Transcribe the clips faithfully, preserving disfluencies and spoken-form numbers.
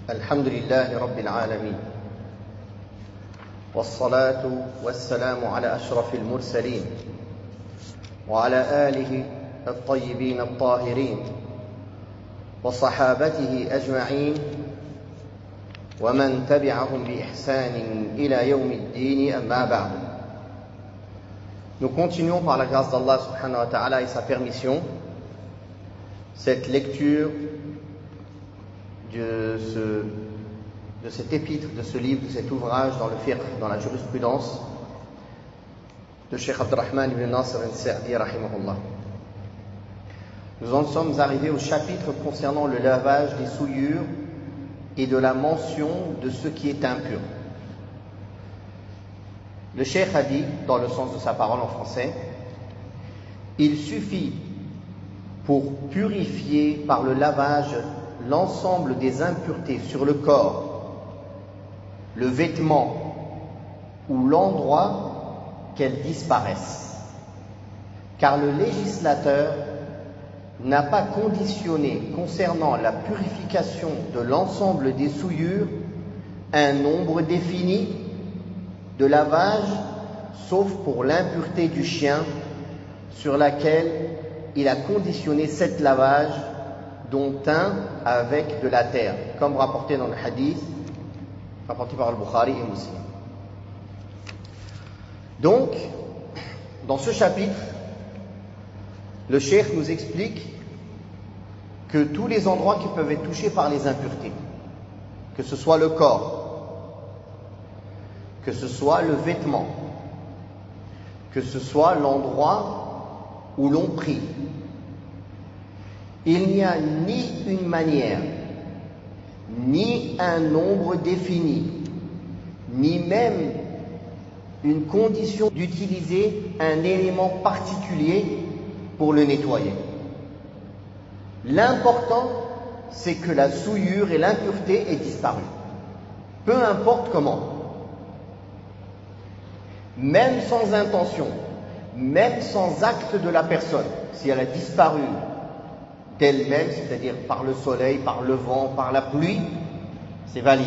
الحمد لله رب العالمين والصلاة والسلام على أشرف المرسلين وعلى آله الطيبين الطاهرين وصحابته أجمعين ومن تبعهم بإحسان إلى يوم الدين أما بعد. Nous continuons par la grâce d'Allah subhanahu wa ta'ala et sa permission cette lecture de, ce, de cet épître, de ce livre, de cet ouvrage dans le fiqh, dans la jurisprudence de Cheikh Abdurrahman ibn Nasr al-Sa'di rahimahullah. Nous en sommes arrivés au chapitre concernant le lavage des souillures et de la mention de ce qui est impur. Le Cheikh a dit, dans le sens de sa parole en français, il suffit pour purifier par le lavage l'ensemble des impuretés sur le corps, le vêtement ou l'endroit qu'elles disparaissent. Car le législateur n'a pas conditionné concernant la purification de l'ensemble des souillures un nombre défini de lavage, sauf pour l'impureté du chien, sur laquelle il a conditionné sept lavages, dont un avec de la terre, comme rapporté dans le hadith, rapporté par Al-Bukhari et Muslim. Donc, dans ce chapitre, le cheikh nous explique que tous les endroits qui peuvent être touchés par les impuretés, que ce soit le corps, que ce soit le vêtement, que ce soit l'endroit où l'on prie, il n'y a ni une manière, ni un nombre défini, ni même une condition d'utiliser un élément particulier pour le nettoyer. L'important, c'est que la souillure et l'impureté aient disparu. Peu importe comment. Même sans intention, même sans acte de la personne, si elle a disparu d'elle-même, c'est-à-dire par le soleil, par le vent, par la pluie, c'est valide.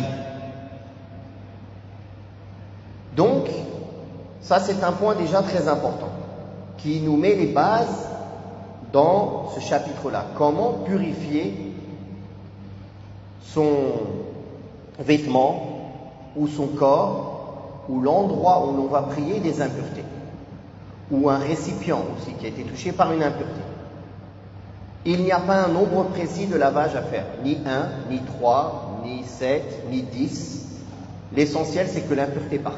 Donc, ça c'est un point déjà très important, qui nous met les bases dans ce chapitre-là. Comment purifier son vêtement, ou son corps, ou l'endroit où l'on va prier des impuretés, ou un récipient aussi qui a été touché par une impureté. Il n'y a pas un nombre précis de lavage à faire, ni un, ni trois, ni sept, ni dix. L'essentiel, c'est que l'impureté parte.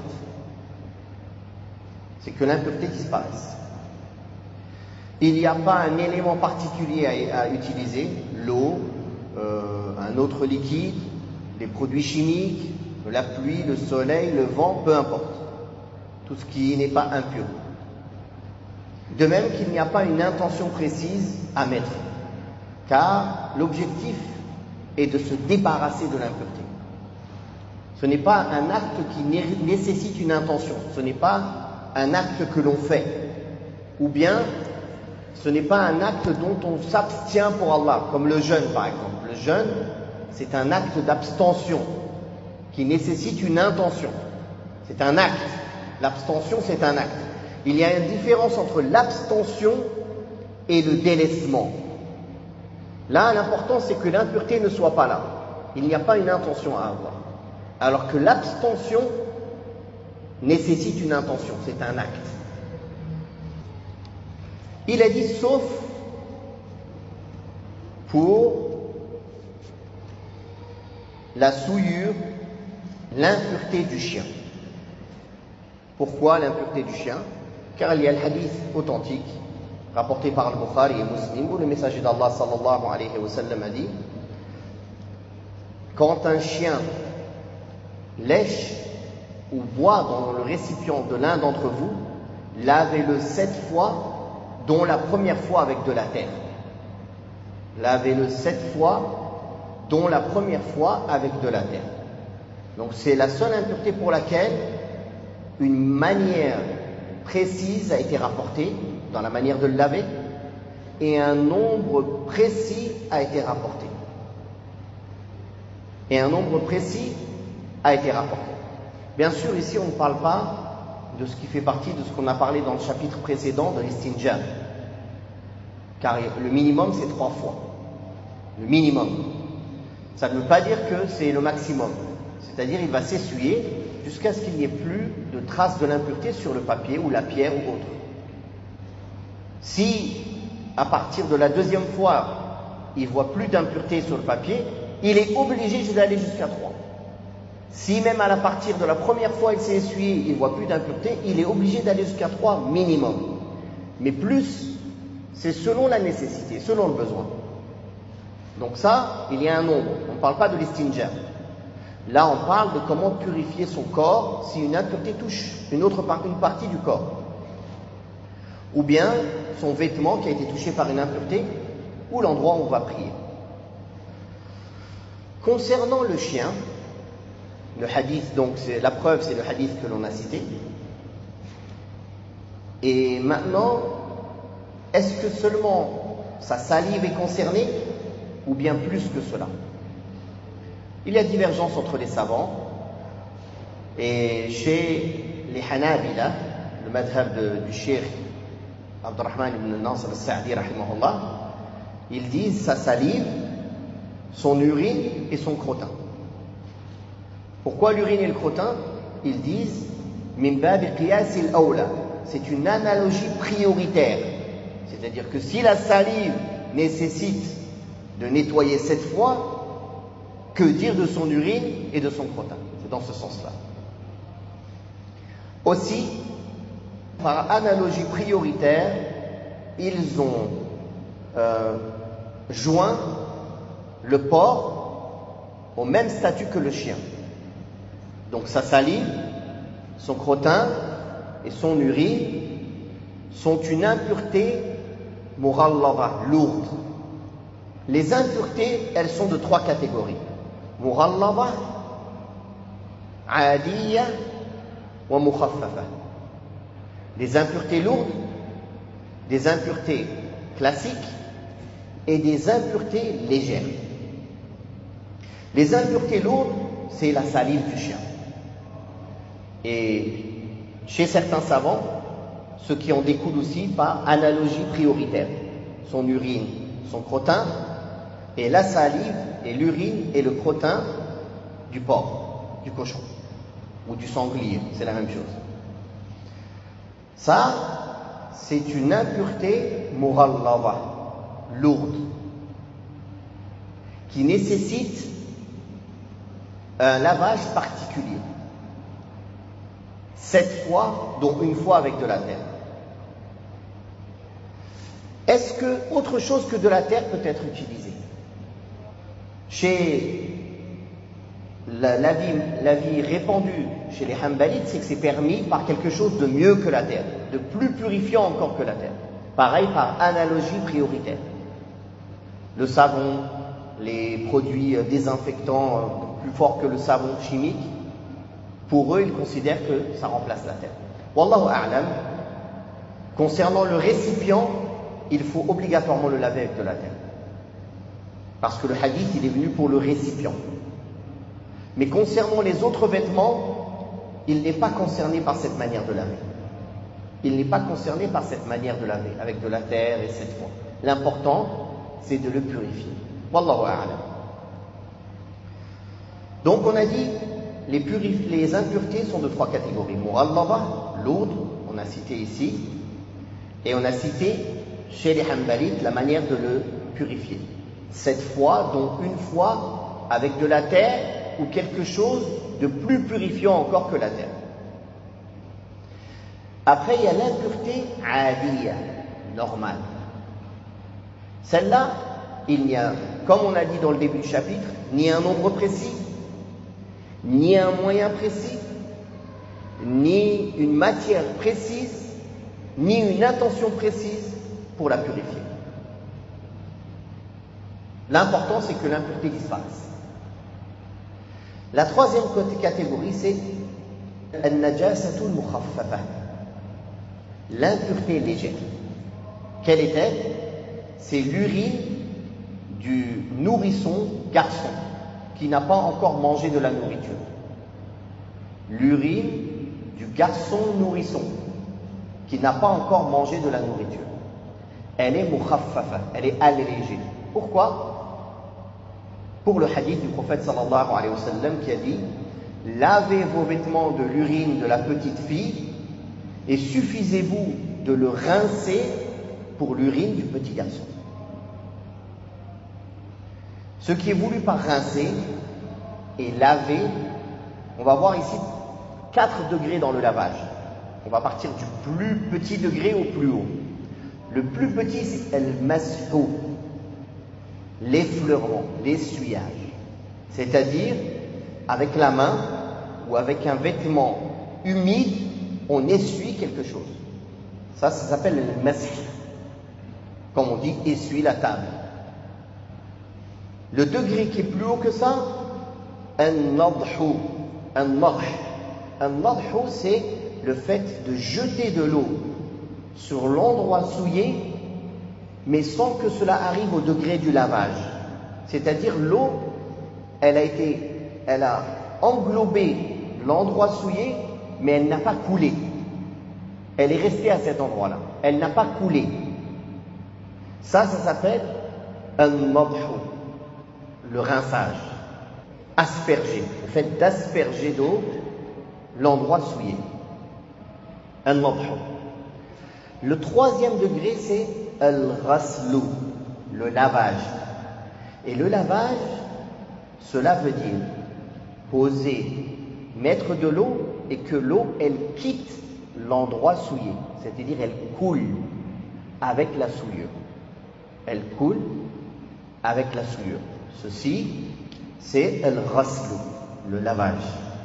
C'est que l'impureté disparaisse. Il n'y a pas un élément particulier à, à utiliser, l'eau, euh, un autre liquide, les produits chimiques, la pluie, le soleil, le vent, peu importe. Tout ce qui n'est pas impur. De même qu'il n'y a pas une intention précise à mettre. Car l'objectif est de se débarrasser de l'impureté. Ce n'est pas un acte qui nécessite une intention, ce n'est pas un acte que l'on fait, ou bien ce n'est pas un acte dont on s'abstient pour Allah, comme le jeûne par exemple. Le jeûne, c'est un acte d'abstention qui nécessite une intention. C'est un acte. L'abstention, c'est un acte. Il y a une différence entre l'abstention et le délaissement. Là, l'important, c'est que l'impureté ne soit pas là. Il n'y a pas une intention à avoir. Alors que l'abstention nécessite une intention, c'est un acte. Il a dit sauf pour la souillure, l'impureté du chien. Pourquoi l'impureté du chien? Car il y a le hadith authentique rapporté par Al-Bukhari et Muslim, où le messager d'Allah sallallahu alayhi wa sallam a dit: quand un chien lèche ou boit dans le récipient de l'un d'entre vous, lavez-le sept fois, dont la première fois avec de la terre. Lavez-le sept fois, dont la première fois avec de la terre. Donc c'est la seule impureté pour laquelle une manière précise a été rapportée dans la manière de le laver, et un nombre précis a été rapporté. Et un nombre précis a été rapporté. Bien sûr, ici, on ne parle pas de ce qui fait partie de ce qu'on a parlé dans le chapitre précédent de l'istinja. Car le minimum, c'est trois fois. Le minimum. Ça ne veut pas dire que c'est le maximum. C'est-à-dire, il va s'essuyer jusqu'à ce qu'il n'y ait plus de traces de l'impureté sur le papier ou la pierre ou autre. Si, à partir de la deuxième fois, il ne voit plus d'impureté sur le papier, il est obligé d'aller jusqu'à trois. Si même à la partir de la première fois il s'est essuyé, il ne voit plus d'impureté, il est obligé d'aller jusqu'à trois minimum. Mais plus, c'est selon la nécessité, selon le besoin. Donc ça, il y a un nombre. On ne parle pas de l'istinja. Là, on parle de comment purifier son corps si une impureté touche une autre par- une partie du corps. Ou bien son vêtement qui a été touché par une impureté, ou l'endroit où on va prier. Concernant le chien, le hadith, donc c'est, la preuve c'est le hadith que l'on a cité. Et maintenant, est-ce que seulement sa salive est concernée, ou bien plus que cela? Il y a divergence entre les savants, et chez les Hanabila, le madhab de, du Cheikh Abdurrahman ibn Nasr al-Sa'di rahimahullah, ils disent sa salive, son urine et son crottin. Pourquoi l'urine et le crottin? Ils disent min bab qiyas al-awla, c'est une analogie prioritaire. C'est-à-dire que si la salive nécessite de nettoyer sept fois, que dire de son urine et de son crottin? C'est dans ce sens-là. Aussi, par analogie prioritaire, ils ont euh, joint le porc au même statut que le chien. Donc sa salive, son crottin et son urine sont une impureté mughallaba, lourde. Les impuretés, elles sont de trois catégories. Mughallaba, adiyya wa mukhaffafa. Des impuretés lourdes, des impuretés classiques et des impuretés légères. Les impuretés lourdes, c'est la salive du chien. Et chez certains savants, ceux qui en découlent aussi par analogie prioritaire, son urine, son crottin, et la salive et l'urine et le crottin du porc, du cochon ou du sanglier, c'est la même chose. Ça, c'est une impureté mughallaba, lourde, qui nécessite un lavage particulier. Sept fois, dont une fois avec de la terre. Est-ce que autre chose que de la terre peut être utilisée? Chez l'avis, l'avis répandu chez les Hanbalites, c'est que c'est permis par quelque chose de mieux que la terre, de plus purifiant encore que la terre. Pareil par analogie prioritaire. Le savon, les produits désinfectants plus forts que le savon chimique, pour eux, ils considèrent que ça remplace la terre. Wallahu a'lam. Concernant le récipient, il faut obligatoirement le laver avec de la terre. Parce que le hadith, il est venu pour le récipient. Mais concernant les autres vêtements, il n'est pas concerné par cette manière de laver. Il n'est pas concerné par cette manière de laver, avec de la terre et sept fois. L'important, c'est de le purifier. Wallahu a'lam. Donc on a dit, les, purif- les impuretés sont de trois catégories. Mughallaba, lourde, on a cité ici, et on a cité chez les Hanbalites la manière de le purifier. Sept fois, dont une fois avec de la terre ou quelque chose de plus purifiant encore que la terre. Après, il y a l'impureté adiyya, normale. Celle-là, il n'y a, comme on a dit dans le début du chapitre, ni un nombre précis, ni un moyen précis, ni une matière précise, ni une intention précise pour la purifier. L'important, c'est que l'impureté disparaisse. La troisième catégorie, c'est al-najasatul mukhaffafa, l'impureté légère. Quelle est-elle? C'est l'urine du nourrisson garçon qui n'a pas encore mangé de la nourriture. L'urine du garçon nourrisson qui n'a pas encore mangé de la nourriture. Elle est mukhaffafa, elle est allégée. Pourquoi? Pour le hadith du prophète sallallahu alayhi wa sallam qui a dit: lavez vos vêtements de l'urine de la petite fille et suffisez-vous de le rincer pour l'urine du petit garçon. Ce qui est voulu par rincer et laver, on va voir ici quatre degrés dans le lavage. On va partir du plus petit degré au plus haut. Le plus petit, c'est el mashu, l'effleurement, l'essuyage. C'est-à-dire, avec la main ou avec un vêtement humide, on essuie quelque chose. Ça, ça s'appelle le masih. Comme on dit, essuie la table. Le degré qui est plus haut que ça, un-nadhu, un-nadh. Un-nadhu, c'est le fait de jeter de l'eau sur l'endroit souillé, mais sans que cela arrive au degré du lavage. C'est-à-dire, l'eau, elle a été, elle a englobé l'endroit souillé, mais elle n'a pas coulé. Elle est restée à cet endroit-là. Elle n'a pas coulé. Ça, ça s'appelle un-nadhu, le rinçage. Asperger, le fait d'asperger d'eau l'endroit souillé. Un-nadhu. Le troisième degré, c'est al-ghaslu, le lavage. Et le lavage, cela veut dire poser, mettre de l'eau et que l'eau, elle quitte l'endroit souillé. C'est-à-dire, elle coule avec la souillure. Elle coule avec la souillure. Ceci, c'est al-ghaslu, le lavage.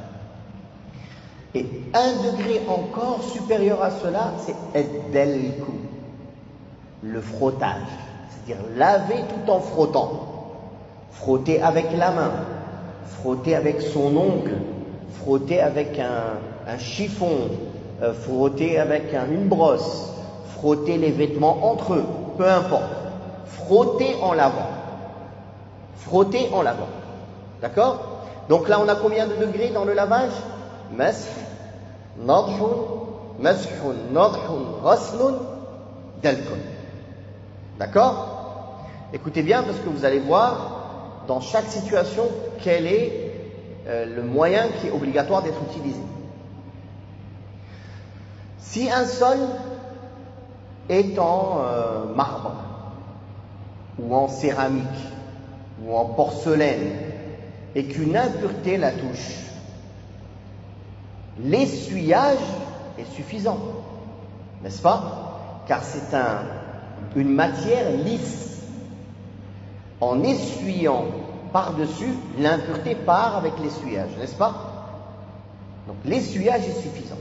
Et un degré encore supérieur à cela, c'est ad-dalku, le frottage. C'est-à-dire laver tout en frottant. Frotter avec la main, frotter avec son ongle, frotter avec un, un chiffon, euh, frotter avec un, une brosse, frotter les vêtements entre eux, peu importe. Frotter en lavant. Frotter en lavant. D'accord? Donc là, on a combien de degrés dans le lavage? Mash, nadhun, mashun, nadhun, ghaslun, dalkun. D'accord? Écoutez bien parce que vous allez voir dans chaque situation quel est euh, le moyen qui est obligatoire d'être utilisé. Si un sol est en euh, marbre ou en céramique ou en porcelaine et qu'une impureté la touche, l'essuyage est suffisant, n'est-ce pas? Car c'est un, une matière lisse. En essuyant par-dessus, l'impureté part avec l'essuyage, n'est-ce pas? Donc l'essuyage est suffisant.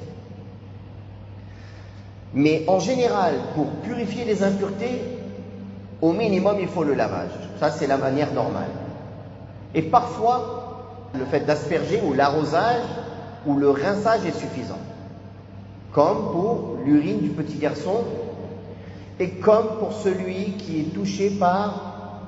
Mais en général, pour purifier les impuretés, au minimum, il faut le lavage. Ça, c'est la manière normale. Et parfois, le fait d'asperger ou l'arrosage ou le rinçage est suffisant. Comme pour l'urine du petit garçon et comme pour celui qui est touché par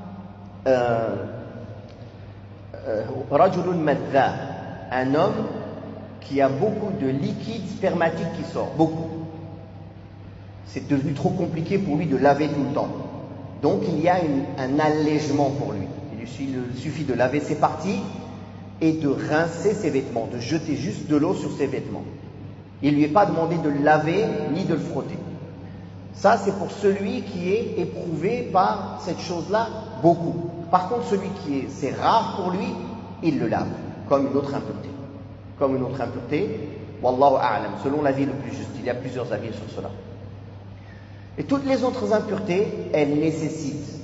rajulun madha, un homme qui a beaucoup de liquide spermatique qui sort, beaucoup. C'est devenu trop compliqué pour lui de laver tout le temps. Donc il y a une, un allègement pour lui. Il lui suffit de laver ses parties et de rincer ses vêtements, de jeter juste de l'eau sur ses vêtements. Il ne lui est pas demandé de le laver ni de le frotter. Ça, c'est pour celui qui est éprouvé par cette chose-là beaucoup. Par contre, celui qui est, c'est rare pour lui, il le lave, comme une autre impureté. Comme une autre impureté, wallahu a'lam, selon l'avis le plus juste. Il y a plusieurs avis sur cela. Et toutes les autres impuretés, elles nécessitent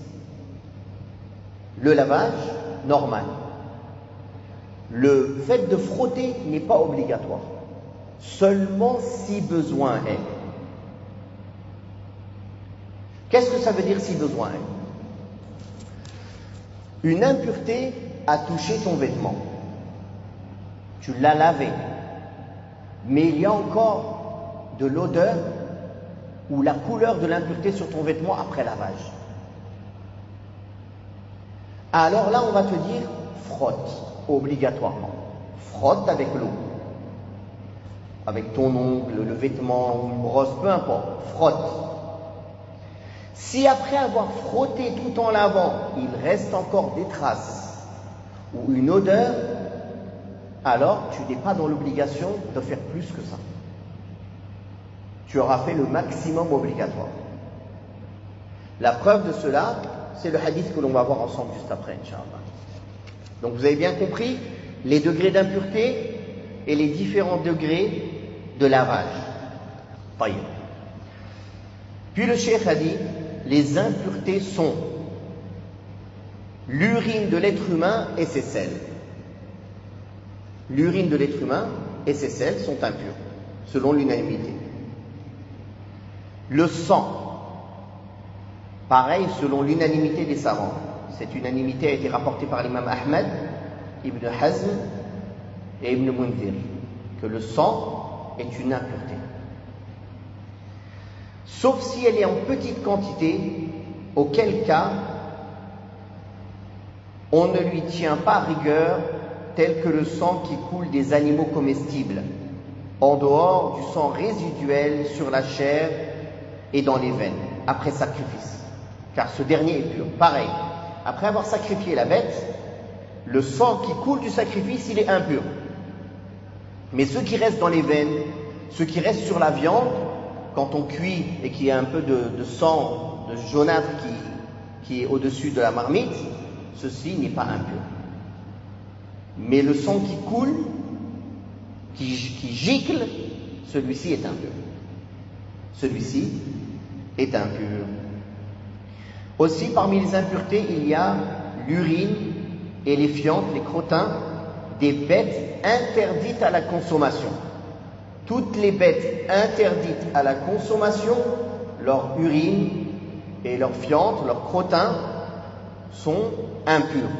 le lavage normal. Le fait de frotter n'est pas obligatoire, seulement si besoin est. Qu'est-ce que ça veut dire si besoin est? Une impureté a touché ton vêtement. Tu l'as lavé. Mais il y a encore de l'odeur ou la couleur de l'impureté sur ton vêtement après lavage. Alors là, on va te dire, frotte obligatoirement. Frotte avec l'eau. Avec ton ongle, le vêtement ou une brosse, peu importe, frotte. Si après avoir frotté tout en lavant, il reste encore des traces ou une odeur, alors tu n'es pas dans l'obligation de faire plus que ça. Tu auras fait le maximum obligatoire. La preuve de cela, c'est le hadith que l'on va voir ensemble juste après, Inch'Allah. Donc vous avez bien compris les degrés d'impureté et les différents degrés de lavage. Taïb. Puis le cheikh a dit, les impuretés sont l'urine de l'être humain et ses selles. L'urine de l'être humain et ses selles sont impures, selon l'unanimité. Le sang, pareil, selon l'unanimité des savants. Cette unanimité a été rapportée par l'imam Ahmed, Ibn Hazm et Ibn Mundhir, que le sang est une impureté. Sauf si elle est en petite quantité, auquel cas on ne lui tient pas rigueur tel que le sang qui coule des animaux comestibles, en dehors du sang résiduel sur la chair et dans les veines, après sacrifice, car ce dernier est pur. Pareil, après avoir sacrifié la bête, le sang qui coule du sacrifice, il est impur. Mais ce qui reste dans les veines, ce qui reste sur la viande, quand on cuit et qu'il y a un peu de, de sang, de jaunâtre qui, qui est au-dessus de la marmite, ceci n'est pas impur. Mais le sang qui coule, qui, qui gicle, celui-ci est impur. Celui-ci est impur. Aussi, parmi les impuretés, il y a l'urine et les fientes, les crottins, des bêtes interdites à la consommation. Toutes les bêtes interdites à la consommation, leur urine et leurs fientes, leurs crottins, sont impurs.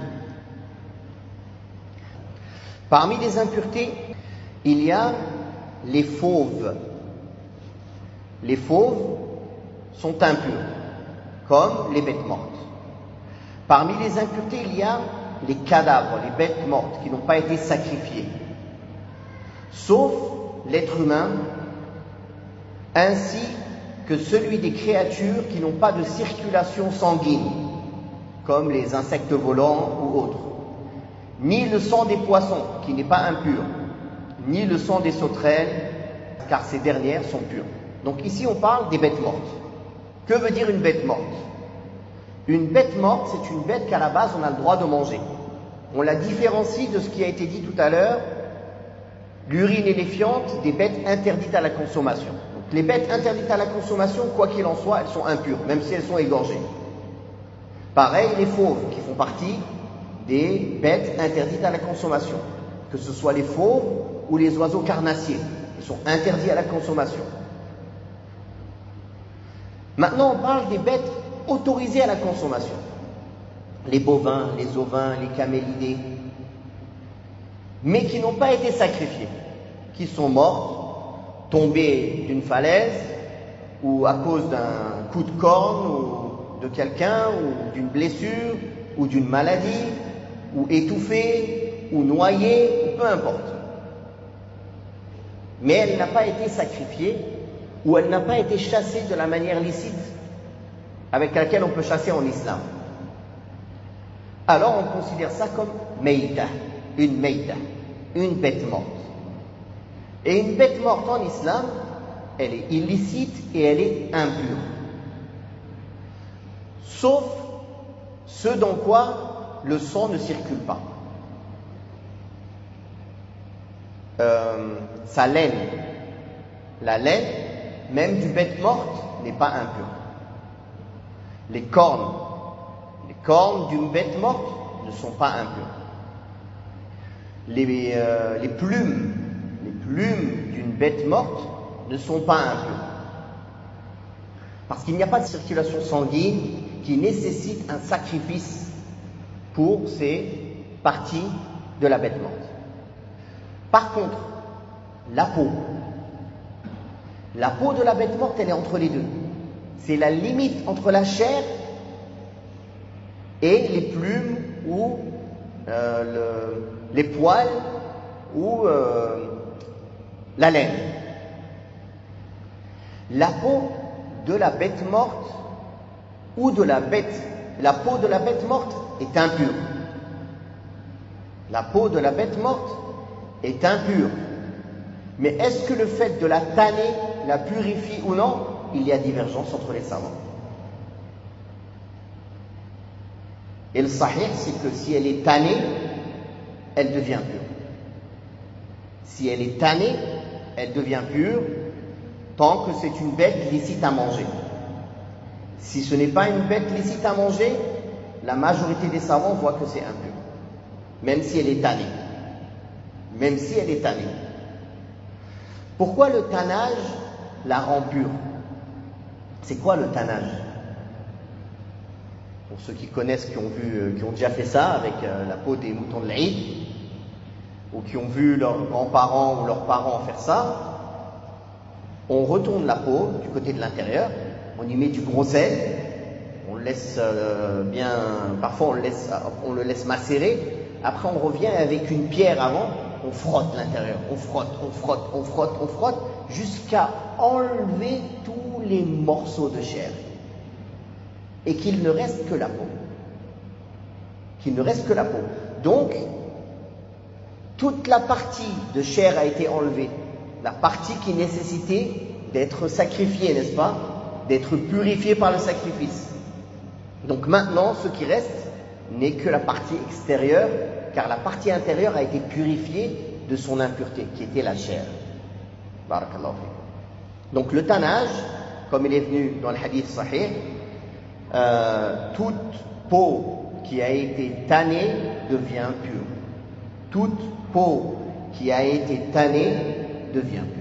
Parmi les impuretés, il y a les fauves. Les fauves sont impurs, comme les bêtes mortes. Parmi les impuretés, il y a les cadavres, les bêtes mortes qui n'ont pas été sacrifiées, sauf l'être humain, ainsi que celui des créatures qui n'ont pas de circulation sanguine, comme les insectes volants ou autres, ni le sang des poissons, qui n'est pas impur, ni le sang des sauterelles, car ces dernières sont pures. Donc ici on parle des bêtes mortes. Que veut dire une bête morte? Une bête morte, c'est une bête qu'à la base on a le droit de manger. On la différencie de ce qui a été dit tout à l'heure, l'urine et les fientes, des bêtes interdites à la consommation. Donc les bêtes interdites à la consommation, quoi qu'il en soit, elles sont impures, même si elles sont égorgées. Pareil, les fauves, qui font partie des bêtes interdites à la consommation. Que ce soit les fauves ou les oiseaux carnassiers, ils sont interdits à la consommation. Maintenant, on parle des bêtes autorisées à la consommation. Les bovins, les ovins, les camélidés, mais qui n'ont pas été sacrifiés, qui sont morts, tombés d'une falaise, ou à cause d'un coup de corne, ou de quelqu'un, ou d'une blessure, ou d'une maladie, ou étouffés, ou noyés, ou peu importe. Mais elle n'a pas été sacrifiée, ou elle n'a pas été chassée de la manière licite avec laquelle on peut chasser en islam. Alors on considère ça comme meïta, une meïta, une bête morte. Et une bête morte en islam, elle est illicite et elle est impure. Sauf ce dans quoi le sang ne circule pas. Euh, sa laine, la laine, même d'une bête morte, n'est pas impure. Les cornes, les cornes d'une bête morte ne sont pas impures. Les, euh, les plumes, les plumes d'une bête morte ne sont pas impures. Parce qu'il n'y a pas de circulation sanguine qui nécessite un sacrifice pour ces parties de la bête morte. Par contre, la peau, la peau de la bête morte, elle est entre les deux. C'est la limite entre la chair et les plumes ou euh, le, les poils ou euh, la laine. La peau de la bête morte ou de la bête, la peau de la bête morte est impure. La peau de la bête morte est impure. Mais est-ce que le fait de la tanner la purifie ou non? Il y a divergence entre les savants. Et le sahih, c'est que si elle est tannée, elle devient pure. Si elle est tannée, elle devient pure, tant que c'est une bête licite à manger. Si ce n'est pas une bête licite à manger, la majorité des savants voient que c'est impur, même si elle est tannée. Même si elle est tannée. Pourquoi le tannage la rend pure? C'est quoi le tannage? Pour ceux qui connaissent, qui ont vu, qui ont déjà fait ça avec la peau des moutons de l'Aïd, ou qui ont vu leurs grands-parents ou leurs parents faire ça, on retourne la peau du côté de l'intérieur, on y met du gros sel, on le laisse euh, bien, parfois on le laisse, on le laisse macérer, après on revient avec une pierre avant, on frotte l'intérieur, on frotte, on frotte, on frotte, on frotte, jusqu'à enlever tous les morceaux de chair. Et qu'il ne reste que la peau. Qu'il ne reste que la peau. Donc, toute la partie de chair a été enlevée. La partie qui nécessitait d'être sacrifiée, n'est-ce pas? D'être purifiée par le sacrifice. Donc maintenant, ce qui reste n'est que la partie extérieure, car la partie intérieure a été purifiée de son impureté, qui était la chair. Barakallahu fikum. Donc le tannage, comme il est venu dans le hadith sahih, euh, toute peau qui a été tannée devient pure. Toute peau qui a été tannée devient pure.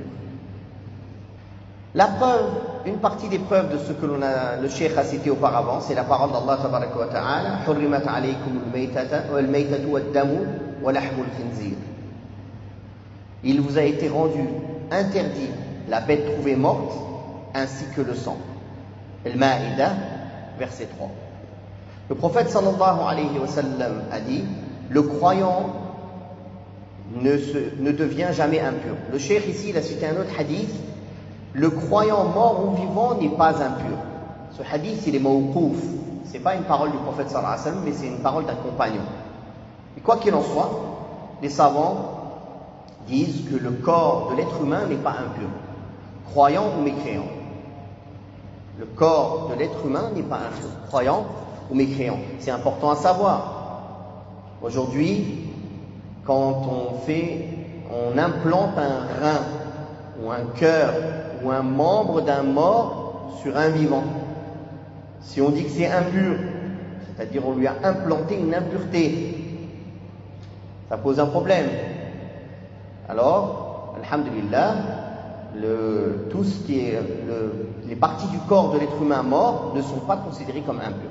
La preuve, une partie des preuves de ce que l'on a, le cheikh a cité auparavant, c'est la parole d'Allah tabaraka wa ta'ala, حُرِّمَتْ عَلَيْكُمُ الْمَيْتَةُ وَالدَّمُ وَلَحْمُ الْخِنْزِيرِ. Il vous a été rendu interdit la bête trouvée morte ainsi que le sang. Al-Ma'idah, verset trois. Le prophète sallallahu alayhi wa sallam a dit: le croyant ne, se, ne devient jamais impur. Le cheikh ici, il a cité un autre hadith: le croyant mort ou vivant n'est pas impur. Ce hadith, il est mawqouf. C'est pas une parole du prophète sallallahu alayhi wa sallam, mais c'est une parole d'un compagnon. Et quoi qu'il en soit, les savants disent que le corps de l'être humain n'est pas impur, croyant ou mécréant. Le corps de l'être humain n'est pas impur, croyant ou mécréant. C'est important à savoir. Aujourd'hui, quand on fait, on implante un rein ou un cœur ou un membre d'un mort sur un vivant, si on dit que c'est impur, c'est-à-dire on lui a implanté une impureté, ça pose un problème. Alors, alhamdulillah, le, tout ce qui est le, les parties du corps de l'être humain mort ne sont pas considérées comme impures.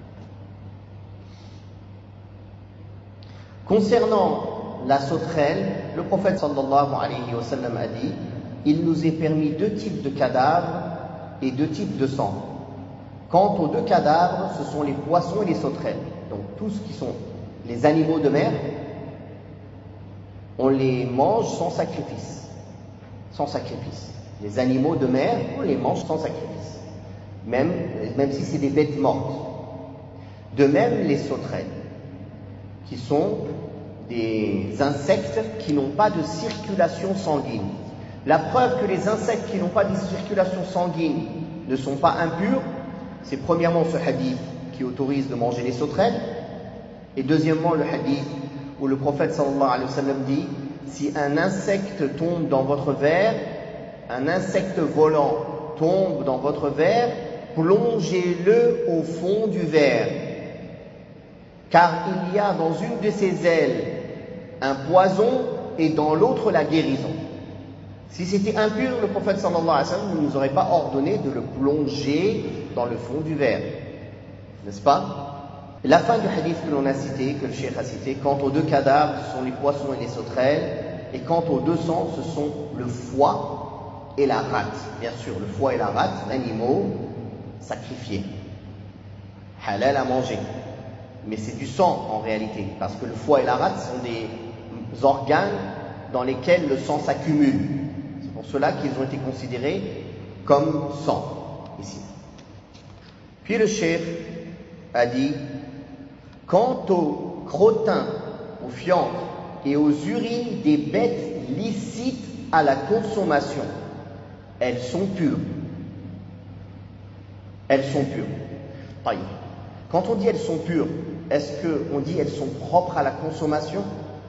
Concernant la sauterelle, le prophète sallallahu alayhi wa sallam a dit: il nous est permis deux types de cadavres et deux types de sang. Quant aux deux cadavres, ce sont les poissons et les sauterelles. Donc tout ce qui sont les animaux de mer, on les mange sans sacrifice. Sans sacrifice. Les animaux de mer, on les mange sans sacrifice. Même, même si c'est des bêtes mortes. De même, les sauterelles, qui sont des insectes qui n'ont pas de circulation sanguine. La preuve que les insectes qui n'ont pas de circulation sanguine ne sont pas impurs, c'est premièrement ce hadith qui autorise de manger les sauterelles, et deuxièmement le hadith où le prophète sallallahu alayhi wa sallam dit: si un insecte tombe dans votre verre, un insecte volant tombe dans votre verre, plongez-le au fond du verre, car il y a dans une de ses ailes un poison et dans l'autre la guérison. Si c'était impur, le prophète sallallahu alayhi wa sallam ne nous aurait pas ordonné de le plonger dans le fond du verre, n'est-ce pas? La fin du hadith que l'on a cité, que le cheikh a cité: quant aux deux cadavres, ce sont les poissons et les sauterelles, et quant aux deux sangs, ce sont le foie et la rate. Bien sûr, le foie et la rate, animaux sacrifiés, halal à manger. mais c'est du sang en réalité, parce que le foie et la rate sont des organes dans lesquels le sang s'accumule. C'est pour cela qu'ils ont été considérés comme sang, ici. Puis le cheikh a dit, quant aux crottins, aux fientes et aux urines des bêtes licites à la consommation, elles sont pures. Elles sont pures. Taïe. Quand on dit elles sont pures, est-ce qu'on dit elles sont propres à la consommation?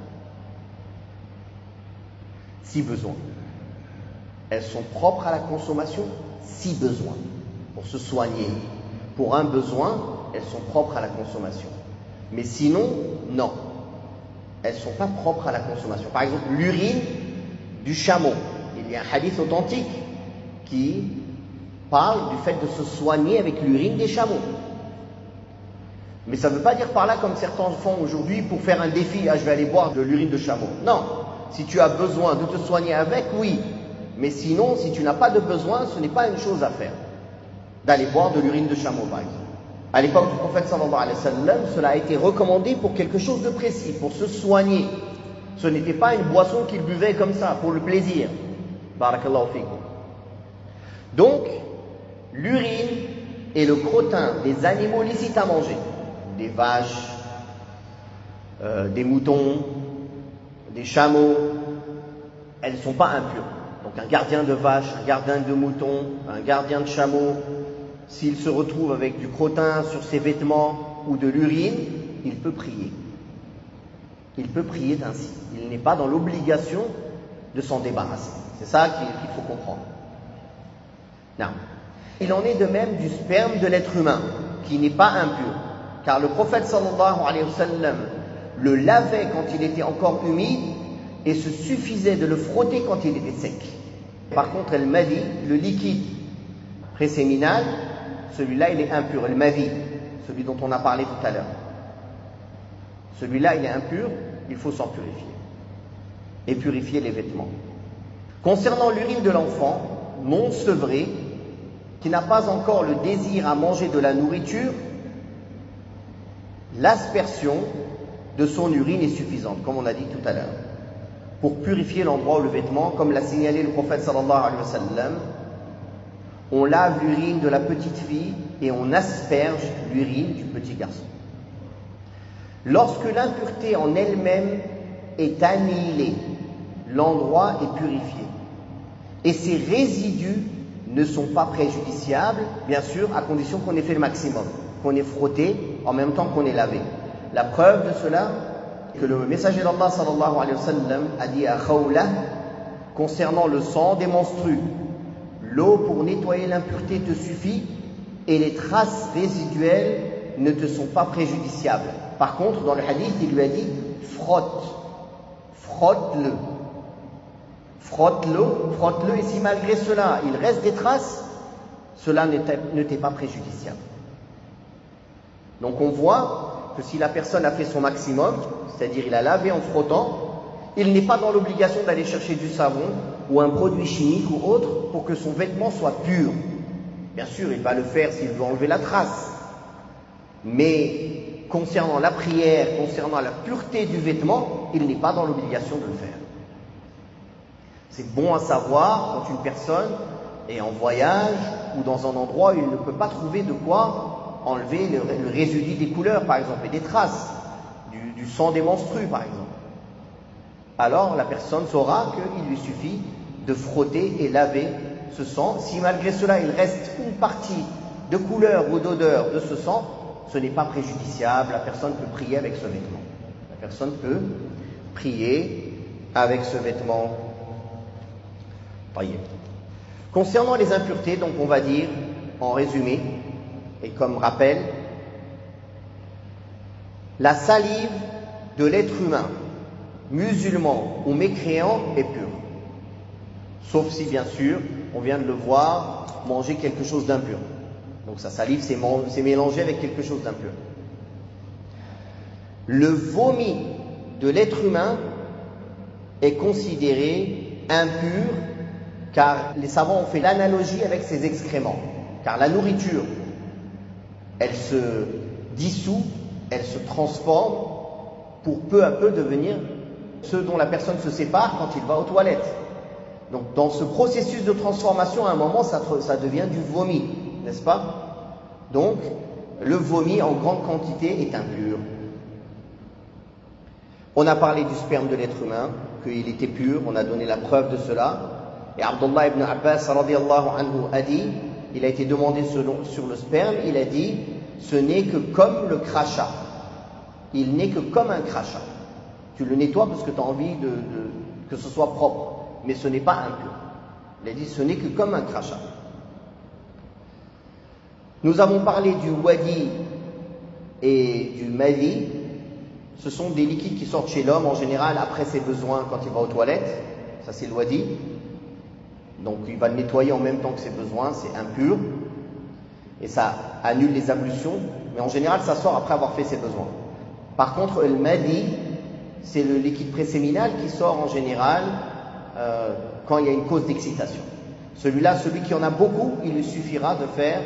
Si besoin. Elles sont propres à la consommation si besoin. Pour se soigner. Pour un besoin, elles sont propres à la consommation. Mais sinon, non. Elles ne sont pas propres à la consommation. Par exemple, l'urine du chameau. Il y a un hadith authentique qui parle du fait de se soigner avec l'urine des chameaux. Mais ça ne veut pas dire par là, comme certains font aujourd'hui, pour faire un défi, ah, je vais aller boire de l'urine de chameau. Non. Si tu as besoin de te soigner avec, oui. Mais sinon, si tu n'as pas de besoin, ce n'est pas une chose à faire. D'aller boire de l'urine de chameau, par exemple. À l'époque du prophète sallallahu alayhi wa sallam, cela a été recommandé pour quelque chose de précis, pour se soigner. Ce n'était pas une boisson qu'il buvait comme ça, pour le plaisir. Barakallahu fikum. Donc, l'urine et le crottin des animaux licites à manger, des vaches, euh, des moutons, des chameaux, elles ne sont pas impures. Donc un gardien de vache, un gardien de mouton, un gardien de chameau, s'il se retrouve avec du crottin sur ses vêtements ou de l'urine, il peut prier. Il peut prier ainsi. Il n'est pas dans l'obligation de s'en débarrasser. C'est ça qu'il, qu'il faut comprendre. Non. Il en est de même du sperme de l'être humain, qui n'est pas impur. Car le prophète sallallahu alayhi wa sallam le lavait quand il était encore humide et se suffisait de le frotter quand il était sec. Par contre, el madi, le liquide préséminal, celui-là il est impur. El madi, celui dont on a parlé tout à l'heure. Celui-là il est impur, il faut s'en purifier. Et purifier les vêtements. Concernant l'urine de l'enfant, non sevré, qui n'a pas encore le désir à manger de la nourriture, l'aspersion de son urine est suffisante, comme on a dit tout à l'heure, pour purifier l'endroit où le vêtement, comme l'a signalé le prophète sallallahu alayhi wa sallam, on lave l'urine de la petite fille et on asperge l'urine du petit garçon. Lorsque l'impureté en elle-même est annihilée, l'endroit est purifié et ses résidus ne sont pas préjudiciables, bien sûr, à condition qu'on ait fait le maximum, qu'on ait frotté en même temps qu'on ait lavé. La preuve de cela, que le messager d'Allah sallallahu alayhi wa sallam a dit à Khawla concernant le sang des menstrues, l'eau pour nettoyer l'impureté te suffit et les traces résiduelles ne te sont pas préjudiciables. Par contre, dans le hadith, il lui a dit frotte, frotte-le, frotte-le, frotte-le, et si malgré cela il reste des traces, cela ne t'est pas préjudiciable. Donc on voit que si la personne a fait son maximum, c'est-à-dire il a lavé en frottant, il n'est pas dans l'obligation d'aller chercher du savon ou un produit chimique ou autre pour que son vêtement soit pur. Bien sûr, il va le faire s'il veut enlever la trace. Mais concernant la prière, concernant la pureté du vêtement, il n'est pas dans l'obligation de le faire. C'est bon à savoir quand une personne est en voyage ou dans un endroit où il ne peut pas trouver de quoi enlever le, le résidu des couleurs, par exemple, et des traces du, du sang des menstrues, par exemple. Alors la personne saura qu'il lui suffit de frotter et laver ce sang. Si malgré cela il reste une partie de couleur ou d'odeur de ce sang, ce n'est pas préjudiciable, la personne peut prier avec ce vêtement. La personne peut prier avec ce vêtement. Voyez. Concernant les impuretés, donc on va dire, en résumé, et comme rappel, la salive de l'être humain, musulman ou mécréant, est pure. Sauf si, bien sûr, on vient de le voir manger quelque chose d'impur. Donc sa salive s'est, s'est mélangée avec quelque chose d'impur. Le vomi de l'être humain est considéré impur car les savants ont fait l'analogie avec ses excréments. Car la nourriture, elle se dissout elles se transforment pour peu à peu devenir ce dont la personne se sépare quand il va aux toilettes. Donc dans ce processus de transformation, à un moment, ça, ça devient du vomi, n'est-ce pas? Donc, le vomi en grande quantité est impur. On a parlé du sperme de l'être humain, qu'il était pur, on a donné la preuve de cela. Et Abdullah ibn Abbas radiyallahu anhu a dit, il a été demandé sur le sperme, il a dit, ce n'est que comme le crachat. Il n'est que comme un crachat. Tu le nettoies parce que tu as envie de, de, que ce soit propre, mais ce n'est pas impur. Il a dit, ce n'est que comme un crachat. Nous avons parlé du wadi et du madi. Ce sont des liquides qui sortent chez l'homme en général après ses besoins quand il va aux toilettes. Ça c'est le wadi. Donc il va le nettoyer en même temps que ses besoins, c'est impur. Et ça annule les ablutions. Mais en général ça sort après avoir fait ses besoins. Par contre le madi, c'est le liquide préséminal qui sort en général euh, quand il y a une cause d'excitation. Celui-là, celui qui en a beaucoup, il lui suffira de faire,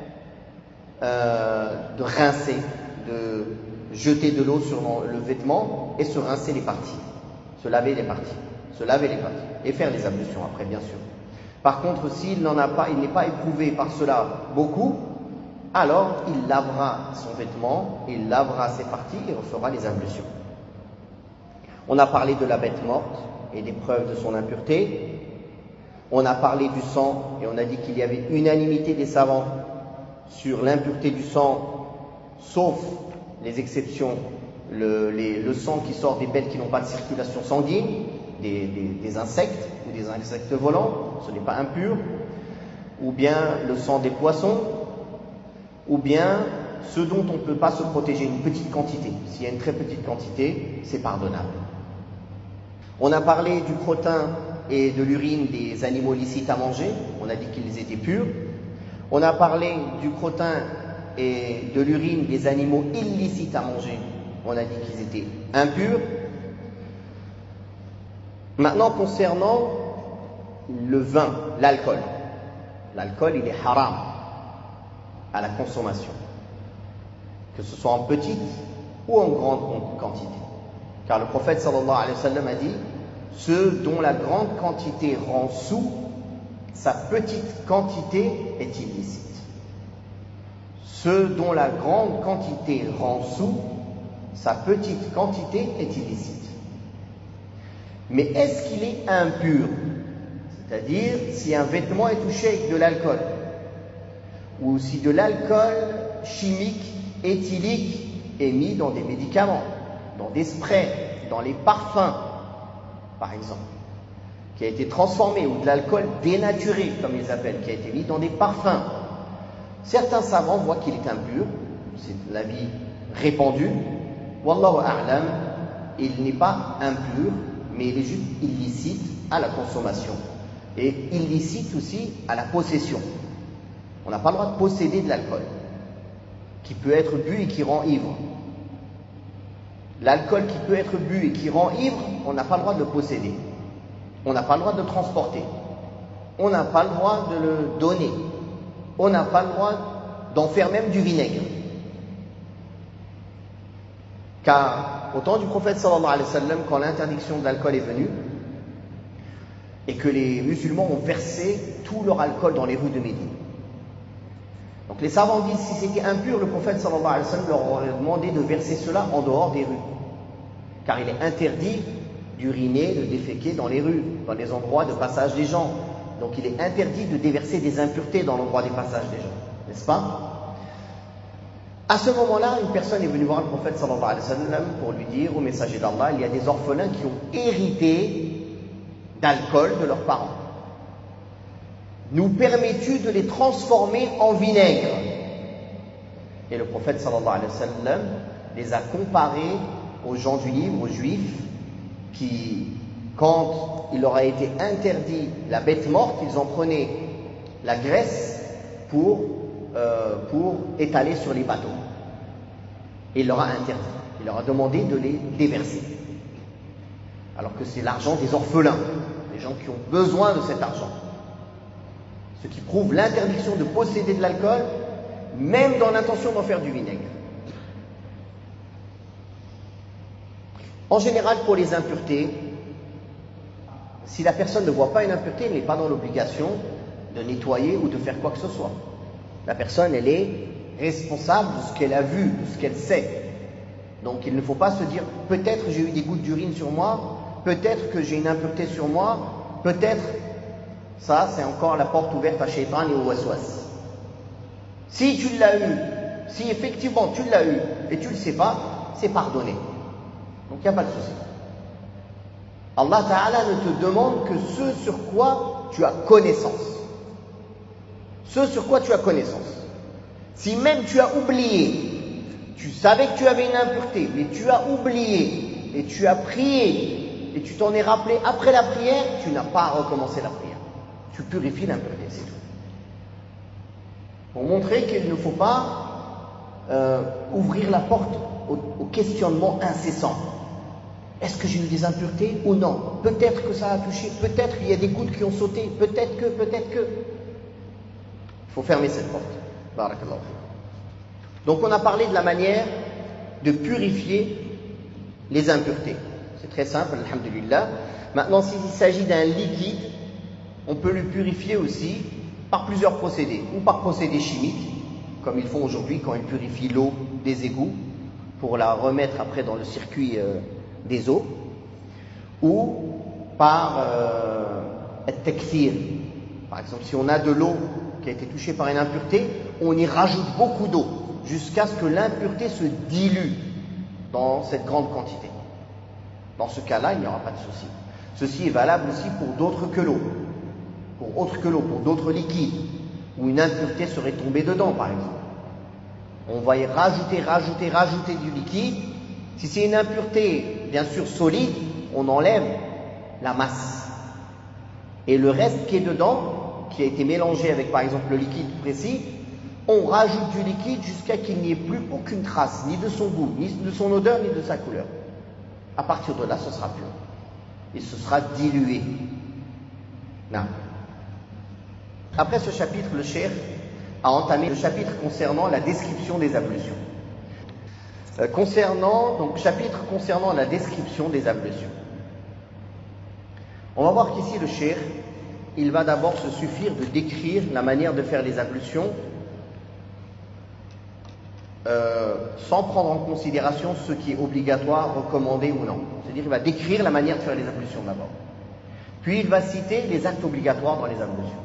euh, de rincer, de jeter de l'eau sur le vêtement et se rincer les parties, se laver les parties, se laver les parties et faire les ablutions après, bien sûr. Par contre, s'il n'en a pas, il n'est pas éprouvé par cela beaucoup, alors il lavera son vêtement, il lavera ses parties et refera les ablutions. On a parlé de la bête morte et des preuves de son impureté. On a parlé du sang et on a dit qu'il y avait unanimité des savants sur l'impureté du sang, sauf les exceptions, le, les, le sang qui sort des bêtes qui n'ont pas de circulation sanguine, des, des, des insectes ou des insectes volants, ce n'est pas impur, ou bien le sang des poissons, ou bien ce dont on ne peut pas se protéger, une petite quantité. S'il y a une très petite quantité, c'est pardonnable. On a parlé du crottin et de l'urine des animaux licites à manger, on a dit qu'ils étaient purs. On a parlé du crottin et de l'urine des animaux illicites à manger, on a dit qu'ils étaient impurs. Maintenant, concernant le vin, l'alcool. L'alcool, il est haram à la consommation, que ce soit en petite ou en grande quantité. Car le prophète sallallahu alayhi wa sallam a dit, ce dont la grande quantité rend soûl, sa petite quantité est illicite. Ce dont la grande quantité rend soûl, sa petite quantité est illicite. Mais est-ce qu'il est impur? C'est-à-dire, si un vêtement est touché avec de l'alcool, ou si de l'alcool chimique, éthylique, est mis dans des médicaments, dans des sprays, dans les parfums, par exemple, qui a été transformé, ou de l'alcool dénaturé, comme ils appellent, qui a été mis dans des parfums. Certains savants voient qu'il est impur, c'est l'avis répandu. Wallahu a'lam, il n'est pas impur, mais il est juste illicite à la consommation. Et illicite aussi à la possession. On n'a pas le droit de posséder de l'alcool, qui peut être bu et qui rend ivre. L'alcool qui peut être bu et qui rend ivre, on n'a pas le droit de le posséder. On n'a pas le droit de le transporter. On n'a pas le droit de le donner. On n'a pas le droit d'en faire même du vinaigre. Car au temps du prophète sallallahu alayhi wa sallam, quand l'interdiction de l'alcool est venue, et que les musulmans ont versé tout leur alcool dans les rues de Médine. Donc les savants disent, si c'était impur, le prophète sallallahu alayhi wa sallam leur aurait demandé de verser cela en dehors des rues. Car il est interdit d'uriner, de déféquer dans les rues, dans les endroits de passage des gens. Donc il est interdit de déverser des impuretés dans l'endroit des passages des gens, n'est-ce pas? À ce moment-là, une personne est venue voir le prophète sallallahu alayhi wa sallam pour lui dire, au messager d'Allah, il y a des orphelins qui ont hérité d'alcool de leurs parents. Nous permets-tu de les transformer en vinaigre? Et le prophète sallallahu alayhi wa sallam les a comparés aux gens du livre, aux juifs, qui, quand il leur a été interdit la bête morte, ils en prenaient la graisse pour, euh, pour étaler sur les bateaux. Et il leur a interdit. Il leur a demandé de les déverser. Alors que c'est l'argent des orphelins, des gens qui ont besoin de cet argent. Ce qui prouve l'interdiction de posséder de l'alcool, même dans l'intention d'en faire du vinaigre. En général, pour les impuretés, si la personne ne voit pas une impureté, elle n'est pas dans l'obligation de nettoyer ou de faire quoi que ce soit. La personne, elle est responsable de ce qu'elle a vu, de ce qu'elle sait. Donc il ne faut pas se dire, peut-être j'ai eu des gouttes d'urine sur moi, peut-être que j'ai une impureté sur moi, peut-être, ça c'est encore la porte ouverte à Shaitan et au waswas. Si tu l'as eu, si effectivement tu l'as eu et tu ne le sais pas, c'est pardonné. Donc il n'y a pas de souci. Allah Ta'ala ne te demande que ce sur quoi tu as connaissance. Ce sur quoi tu as connaissance. Si même tu as oublié, tu savais que tu avais une impureté, mais tu as oublié et tu as prié et tu t'en es rappelé après la prière, tu n'as pas à recommencer la prière. Tu purifies l'impureté, c'est tout. Pour montrer qu'il ne faut pas euh, ouvrir la porte au, au questionnement incessant. Est-ce que j'ai eu des impuretés ou non? Peut-être que ça a touché, peut-être qu'il y a des gouttes qui ont sauté, peut-être que, peut-être que. Il faut fermer cette porte. Barakallahu. Donc on a parlé de la manière de purifier les impuretés. C'est très simple, alhamdulillah. Maintenant, s'il s'agit d'un liquide, on peut le purifier aussi par plusieurs procédés, ou par procédés chimiques, comme ils font aujourd'hui quand ils purifient l'eau des égouts, pour la remettre après dans le circuit euh, des eaux, ou par euh, al-takthir. Par exemple, si on a de l'eau qui a été touchée par une impureté, on y rajoute beaucoup d'eau, jusqu'à ce que l'impureté se dilue dans cette grande quantité. Dans ce cas-là, il n'y aura pas de souci. Ceci est valable aussi pour d'autres que l'eau. Pour autre que l'eau, pour d'autres liquides, où une impureté serait tombée dedans, par exemple. On va y rajouter, rajouter, rajouter du liquide. Si c'est une impureté, bien sûr, solide, on enlève la masse. Et le reste qui est dedans, qui a été mélangé avec, par exemple, le liquide précis, on rajoute du liquide jusqu'à qu'il n'y ait plus aucune trace, ni de son goût, ni de son odeur, ni de sa couleur. À partir de là, ce sera pur. Et ce sera dilué. Non. Après ce chapitre, le cheikh a entamé le chapitre concernant la description des ablutions. Euh, concernant, donc chapitre concernant la description des ablutions. On va voir qu'ici le cheikh, il va d'abord se suffire de décrire la manière de faire les ablutions euh, sans prendre en considération ce qui est obligatoire, recommandé ou non. C'est-à-dire qu'il va décrire la manière de faire les ablutions d'abord. Puis il va citer les actes obligatoires dans les ablutions.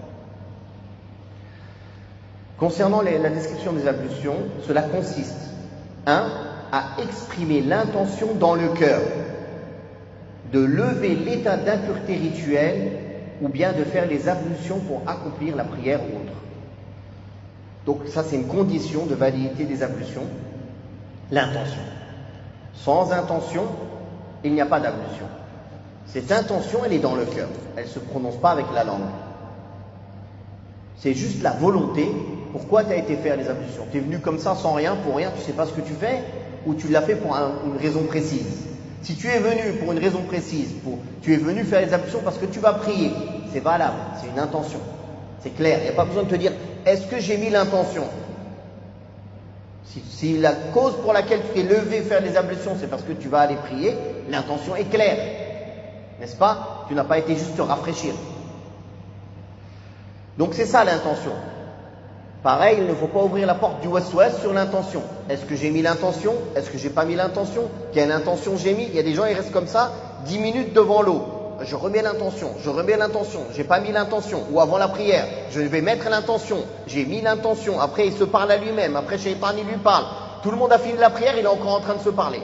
Concernant les, la description des ablutions, cela consiste, un, à exprimer l'intention dans le cœur de lever l'état d'impureté rituelle ou bien de faire les ablutions pour accomplir la prière ou autre. Donc ça, c'est une condition de validité des ablutions, l'intention. Sans intention, il n'y a pas d'ablution. Cette intention, elle est dans le cœur, elle ne se prononce pas avec la langue. C'est juste la volonté. Pourquoi tu as été faire les ablutions? Tu es venu comme ça, sans rien, pour rien, tu ne sais pas ce que tu fais, ou tu l'as fait pour un, une raison précise? Si tu es venu pour une raison précise, pour, tu es venu faire les ablutions parce que tu vas prier, c'est valable, c'est une intention. C'est clair, il n'y a pas besoin de te dire, est-ce que j'ai mis l'intention? Si, si la cause pour laquelle tu t'es levé faire les ablutions, c'est parce que tu vas aller prier, l'intention est claire. N'est-ce pas? Tu n'as pas été juste te rafraîchir. Donc c'est ça l'intention. Pareil, il ne faut pas ouvrir la porte du waswas sur l'intention. Est-ce que j'ai mis l'intention? Est-ce que j'ai pas mis l'intention? Quelle intention j'ai mis? Il y a des gens, ils restent comme ça, dix minutes devant l'eau. Je remets l'intention, je remets l'intention, j'ai pas mis l'intention. Ou avant la prière, je vais mettre l'intention, j'ai mis l'intention. Après, il se parle à lui-même. Après, Shaitan, il lui parle. Tout le monde a fini la prière, il est encore en train de se parler.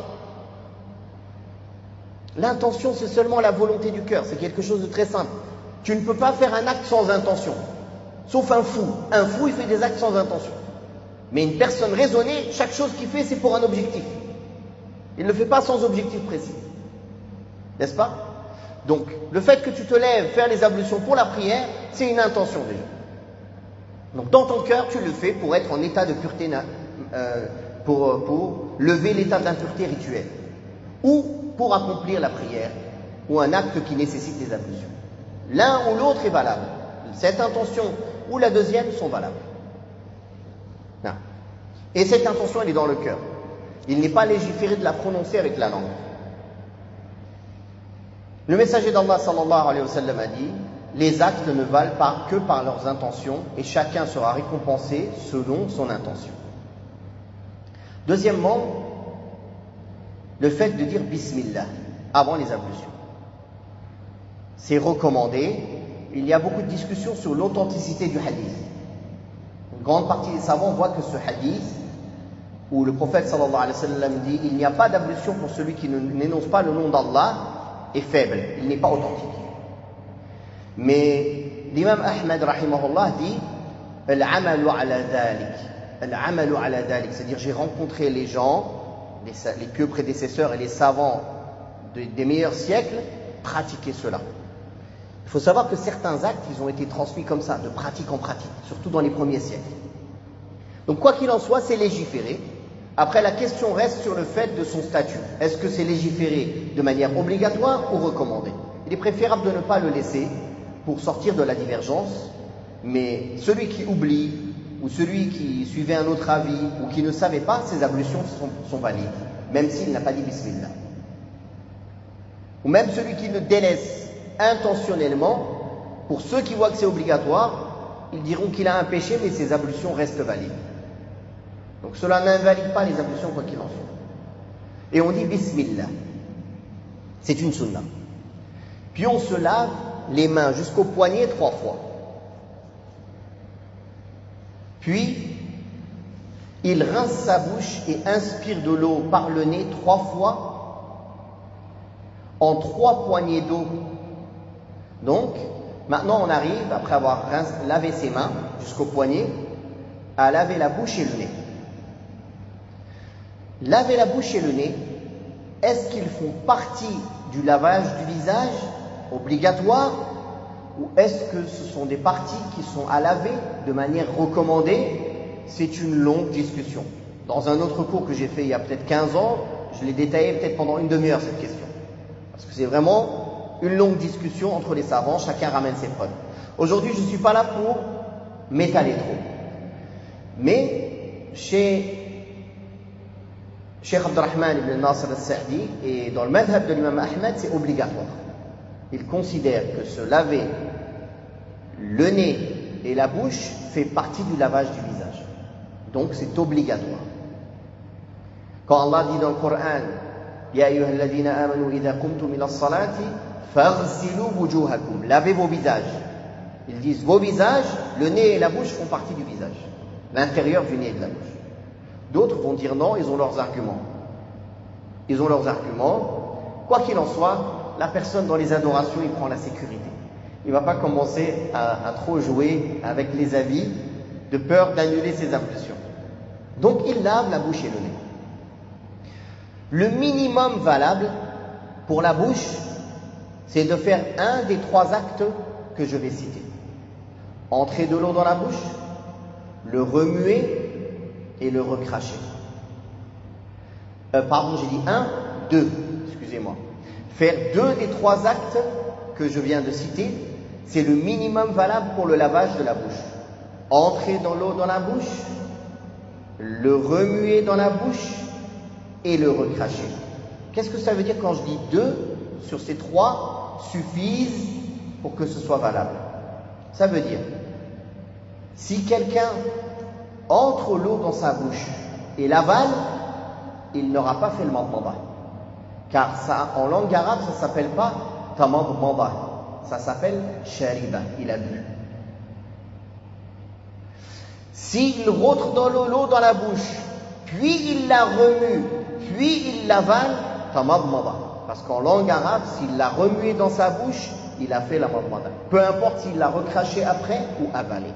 L'intention, c'est seulement la volonté du cœur. C'est quelque chose de très simple. Tu ne peux pas faire un acte sans intention. Sauf un fou. Un fou, il fait des actes sans intention. Mais une personne raisonnée, chaque chose qu'il fait, c'est pour un objectif. Il ne le fait pas sans objectif précis. N'est-ce pas? Donc, le fait que tu te lèves, faire les ablutions pour la prière, c'est une intention déjà. Donc, dans ton cœur, tu le fais pour être en état de pureté, euh, pour, pour lever l'état d'impureté rituelle. Ou pour accomplir la prière, ou un acte qui nécessite des ablutions. L'un ou l'autre est valable. Cette intention ou la deuxième sont valables. Non. Et cette intention, elle est dans le cœur. Il n'est pas légiféré de la prononcer avec la langue. Le messager d'Allah sallallahu alayhi wa sallam a dit, les actes ne valent pas que par leurs intentions et chacun sera récompensé selon son intention. Deuxièmement, le fait de dire Bismillah avant les ablutions. C'est recommandé. Il y a beaucoup de discussions sur l'authenticité du hadith. Une grande partie des savants voient que ce hadith, où le prophète sallallahu alayhi wa sallam dit il n'y a pas d'ablution pour celui qui n'énonce pas le nom d'Allah, est faible, il n'est pas authentique. Mais l'imam Ahmed rahimahullah dit al-amalu ala dhalik, al-amalu ala dhalik, c'est-à-dire j'ai rencontré les gens, les, les pieux prédécesseurs et les savants de, des meilleurs siècles pratiquer cela. Il faut savoir que certains actes, ils ont été transmis comme ça, de pratique en pratique, surtout dans les premiers siècles. Donc quoi qu'il en soit, c'est légiféré. Après, la question reste sur le fait de son statut. Est-ce que c'est légiféré de manière obligatoire ou recommandée? Il est préférable de ne pas le laisser pour sortir de la divergence, mais celui qui oublie, ou celui qui suivait un autre avis, ou qui ne savait pas, ses ablutions sont, sont valides, même s'il n'a pas dit Bismillah. Ou même celui qui le délaisse intentionnellement, pour ceux qui voient que c'est obligatoire, ils diront qu'il a un péché, mais ses ablutions restent valides. Donc cela n'invalide pas les ablutions quoi qu'il en soit. Et on dit Bismillah. C'est une sunna. Puis on se lave les mains jusqu'au poignet trois fois. Puis, il rince sa bouche et inspire de l'eau par le nez trois fois en trois poignées d'eau. Donc, maintenant on arrive, après avoir rince, lavé ses mains jusqu'au poignet, à laver la bouche et le nez. Laver la bouche et le nez, est-ce qu'ils font partie du lavage du visage obligatoire, ou est-ce que ce sont des parties qui sont à laver de manière recommandée? C'est une longue discussion. Dans un autre cours que j'ai fait il y a peut-être quinze ans, je l'ai détaillé peut-être pendant une demi-heure cette question. Parce que c'est vraiment une longue discussion entre les savants, chacun ramène ses preuves. Aujourd'hui, je ne suis pas là pour m'étaler trop. Mais chez Cheikh Abdurrahman ibn Nasr al-Sa'di et dans le madhab de l'imam Ahmed, c'est obligatoire. Il considère que se laver le nez et la bouche fait partie du lavage du visage. Donc c'est obligatoire. Quand Allah dit dans le Coran Ya ayyuhalladhina amanu idha qumtum ila as-salati faghsilu wujuhakum, lavez vos visages. Ils disent vos visages, le nez et la bouche font partie du visage, l'intérieur du nez et de la bouche. D'autres vont dire non, ils ont leurs arguments. Ils ont leurs arguments. Quoi qu'il en soit, la personne dans les adorations, il prend la sécurité. Il ne va pas commencer à, à trop jouer avec les avis de peur d'annuler ses ablutions. Donc il lave la bouche et le nez. Le minimum valable pour la bouche, c'est de faire un des trois actes que je vais citer. Entrer de l'eau dans la bouche, le remuer et le recracher. Euh, pardon, j'ai dit un, deux, excusez-moi. Faire deux des trois actes que je viens de citer, c'est le minimum valable pour le lavage de la bouche. Entrer dans l'eau dans la bouche, le remuer dans la bouche et le recracher. Qu'est-ce que ça veut dire quand je dis deux sur ces trois suffisent pour que ce soit valable? Ça veut dire, si quelqu'un entre l'eau dans sa bouche et l'avale, il n'aura pas fait le madmada. Car ça, en langue arabe, ça ne s'appelle pas tamadmada, ça s'appelle shariba, il a bu. S'il rentre dans l'eau, l'eau dans la bouche, puis il la remue, puis il l'avale, tamadmada. Parce qu'en langue arabe, s'il l'a remué dans sa bouche, il a fait la madmada. Peu importe s'il l'a recraché après ou avalé.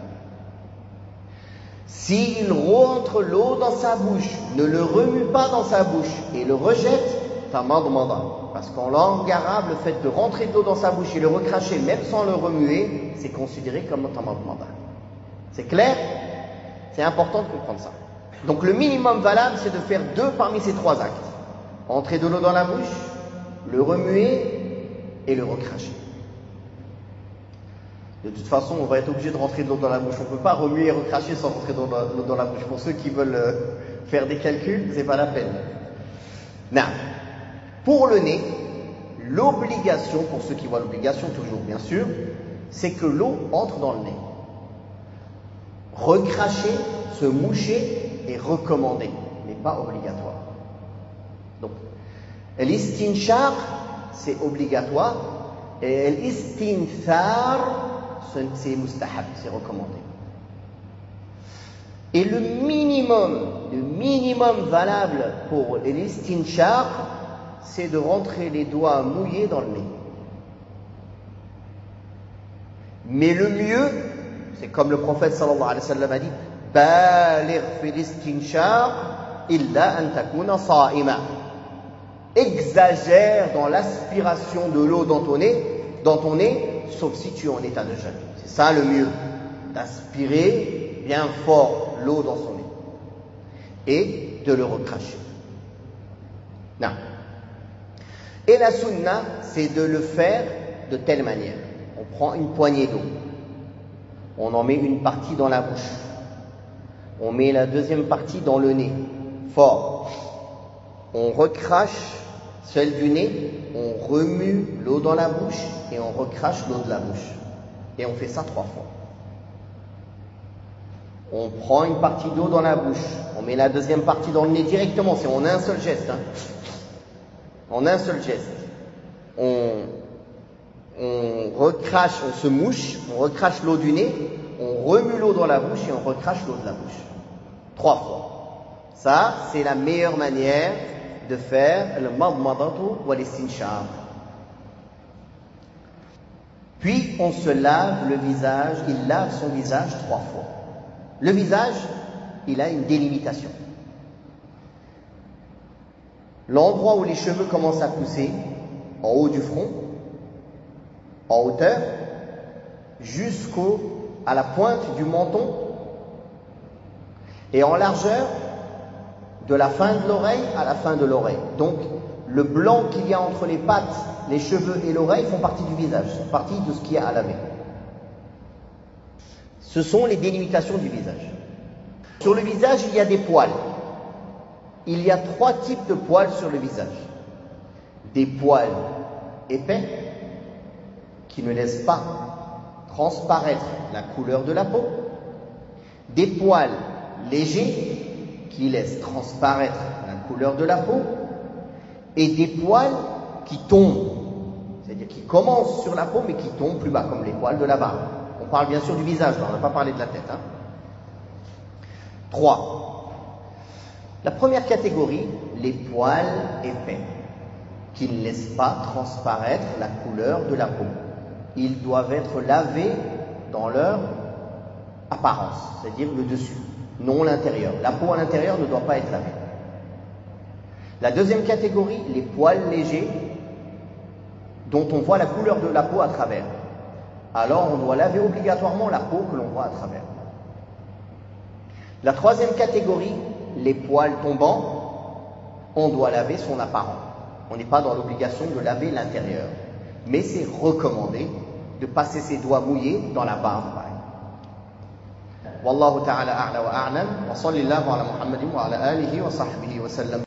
S'il rentre l'eau dans sa bouche, ne le remue pas dans sa bouche et le rejette, tamadmada. Parce qu'en langue arabe, le fait de rentrer de l'eau dans sa bouche et le recracher, même sans le remuer, c'est considéré comme tamadmada. C'est clair? C'est important de comprendre ça. Donc le minimum valable, c'est de faire deux parmi ces trois actes. Entrer de l'eau dans la bouche, le remuer et le recracher. De toute façon, on va être obligé de rentrer de l'eau dans la bouche. On ne peut pas remuer et recracher sans rentrer de l'eau dans la bouche. Pour ceux qui veulent euh, faire des calculs, c'est pas la peine. Non. Pour le nez, l'obligation, pour ceux qui voient l'obligation toujours bien sûr, c'est que l'eau entre dans le nez. Recracher, se moucher est recommandé, mais pas obligatoire. Donc, l'istinshaq, c'est obligatoire, et l'istinthar, c'est mustahab, c'est recommandé. Et le minimum, le minimum valable pour l'istinshaq, c'est de rentrer les doigts mouillés dans le nez. Mais le mieux, c'est comme le prophète sallallahu alayhi wa sallam a dit, baligh fi l'istinshaq illa an takuna sa'ima. Exagère dans l'aspiration de l'eau dans ton nez, dans ton nez, sauf si tu es en état de jeûne. C'est ça le mieux, d'aspirer bien fort l'eau dans son nez et de le recracher. Non. Et la sunna, c'est de le faire de telle manière. On prend une poignée d'eau, on en met une partie dans la bouche, on met la deuxième partie dans le nez, fort. On recrache celle du nez, on remue l'eau dans la bouche et on recrache l'eau de la bouche. Et on fait ça trois fois. On prend une partie d'eau dans la bouche, on met la deuxième partie dans le nez directement, c'est en un seul geste. Hein. En un seul geste. On, on recrache, on se mouche, on recrache l'eau du nez, on remue l'eau dans la bouche et on recrache l'eau de la bouche. Trois fois. Ça, c'est la meilleure manière de faire le madmadatu wa l'istinshaq. Puis on se lave le visage, il lave son visage trois fois. Le visage, il a une délimitation. L'endroit où les cheveux commencent à pousser, en haut du front, en hauteur, jusqu'à la pointe du menton, et en largeur, de la fin de l'oreille à la fin de l'oreille. Donc, le blanc qu'il y a entre les pattes, les cheveux et l'oreille font partie du visage, font partie de ce qu'il y a à laver. Ce sont les délimitations du visage. Sur le visage, il y a des poils. Il y a trois types de poils sur le visage. Des poils épais, qui ne laissent pas transparaître la couleur de la peau. Des poils légers, qui laissent transparaître la couleur de la peau. Et des poils qui tombent, c'est-à-dire qui commencent sur la peau, mais qui tombent plus bas, comme les poils de la barbe. On parle bien sûr du visage, là, on n'a pas parlé de la tête. Hein. Trois. La première catégorie, les poils épais, qui ne laissent pas transparaître la couleur de la peau. Ils doivent être lavés dans leur apparence, c'est-à-dire le dessus, non l'intérieur. La peau à l'intérieur ne doit pas être lavée. La deuxième catégorie, les poils légers, dont on voit la couleur de la peau à travers. Alors on doit laver obligatoirement la peau que l'on voit à travers. La troisième catégorie, les poils tombants, on doit laver son apparent. On n'est pas dans l'obligation de laver l'intérieur. Mais c'est recommandé de passer ses doigts mouillés dans la barbe. Wallahu ta'ala a'la wa a'lam wa sallallahu ala Muhammadin wa ala alihi wa sahbihi wa sallam.